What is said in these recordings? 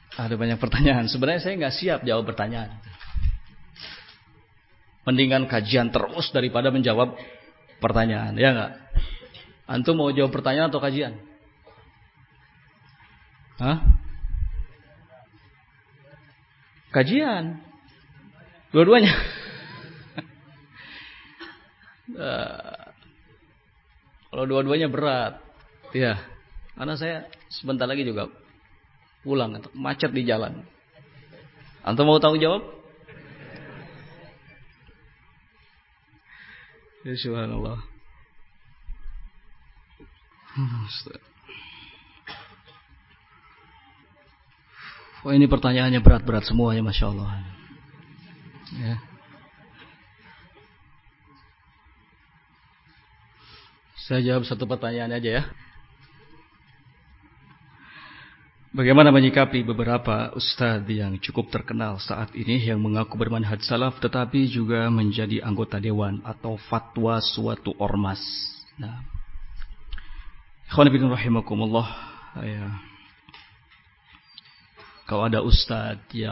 Ada banyak pertanyaan. Sebenarnya saya nggak siap jawab pertanyaan. Mendingan kajian terus daripada menjawab pertanyaan, ya nggak? Antum mau jawab pertanyaan atau kajian? Hah? Kajian. Dua-duanya. Kalau dua-duanya berat, ya. Karena saya sebentar lagi juga pulang, macet di jalan. Antum mau tahu jawab? Ya, subhanallah. Oh, ini pertanyaannya berat-berat semua ya, Masya Allah. Ya. Saya jawab satu pertanyaan aja ya. Bagaimana menyikapi beberapa ustadz yang cukup terkenal saat ini yang mengaku bermanhaj salaf tetapi juga menjadi anggota dewan atau fatwa suatu ormas? Nah, ikhwan fillah rahimakumullah, ya. Kalau ada ustadz yang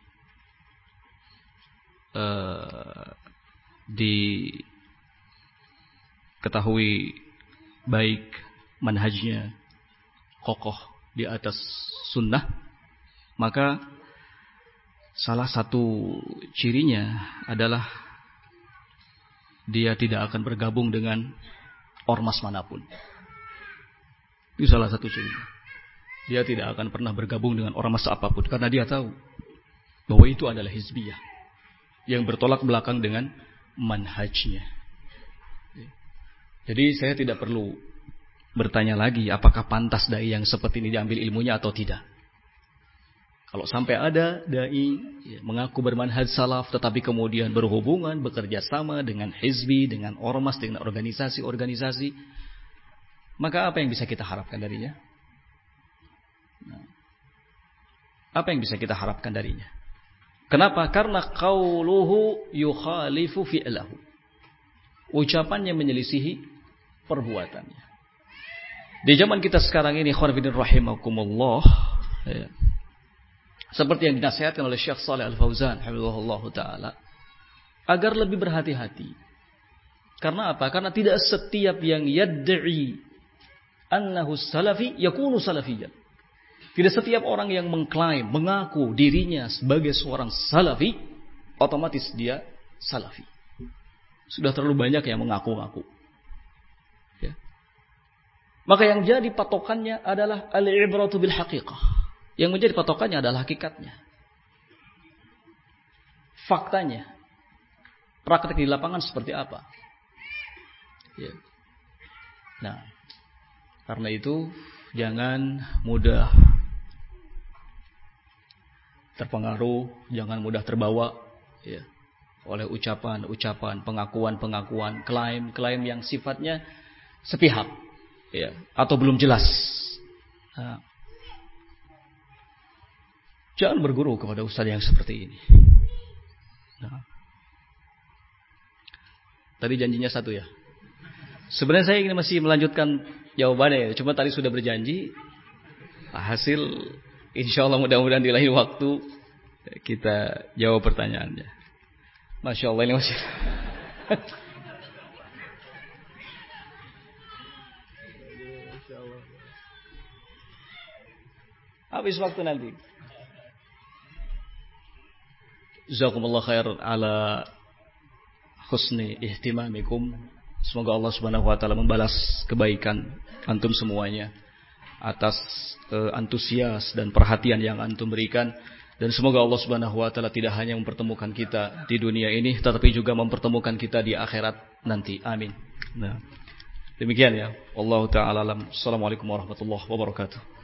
diketahui baik manhajnya kokoh di atas sunnah, maka salah satu cirinya adalah dia tidak akan bergabung dengan ormas manapun. Itu salah satu cirinya. Dia tidak akan pernah bergabung dengan ormas apapun karena dia tahu bahwa itu adalah hizbiyah yang bertolak belakang dengan manhajnya. Jadi saya tidak perlu bertanya lagi apakah pantas dai yang seperti ini diambil ilmunya atau tidak. Kalau sampai ada dai mengaku bermanhaj salaf tetapi kemudian berhubungan, bekerja sama dengan hizbi, dengan ormas, dengan organisasi-organisasi, maka apa yang bisa kita harapkan darinya? Apa yang bisa kita harapkan darinya? Kenapa? Karena qauluhu yukhalifu fi'lahu. Ucapannya menyelisihi perbuatannya. Di zaman kita sekarang ini, khonafidin rahimakumullah, ya, seperti yang dinasihatkan oleh Syekh Shalih Al-Fauzan hafizahullah taala, agar lebih berhati-hati. Karena apa? Karena tidak setiap yang yad'i annahu salafi yakunu salafiyyan. Tidak setiap orang yang mengklaim, mengaku dirinya sebagai seorang salafi, otomatis dia salafi. Sudah terlalu banyak yang mengaku-ngaku. Ya. Maka yang jadi patokannya adalah al-ibratu bil haqiqah. Yang menjadi patokannya adalah hakikatnya. Faktanya. Praktek di lapangan seperti apa. Ya. Nah, karena itu jangan mudah terpengaruh, jangan mudah terbawa ya, oleh ucapan-ucapan, pengakuan-pengakuan, klaim-klaim yang sifatnya sepihak ya, atau belum jelas. Nah, jangan berguru kepada ustaz yang seperti ini. Nah, tadi janjinya satu ya. Sebenarnya saya ingin masih melanjutkan jawabannya ya, cuma tadi sudah berjanji. Hasil insyaallah mudah-mudahan di lain waktu kita jawab pertanyaannya. Masya Allah ini masih. Habis waktu nanti. Jazakumullah khair ala husni ihtimamikum. Semoga Allah Subhanahu wa taala membalas kebaikan antum semuanya atas antusias dan perhatian yang antum berikan, dan semoga Allah Subhanahu wa taala tidak hanya mempertemukan kita di dunia ini tetapi juga mempertemukan kita di akhirat nanti. Amin. Nah, demikian ya. Wallahu taala alam. Assalamualaikum warahmatullahi wabarakatuh.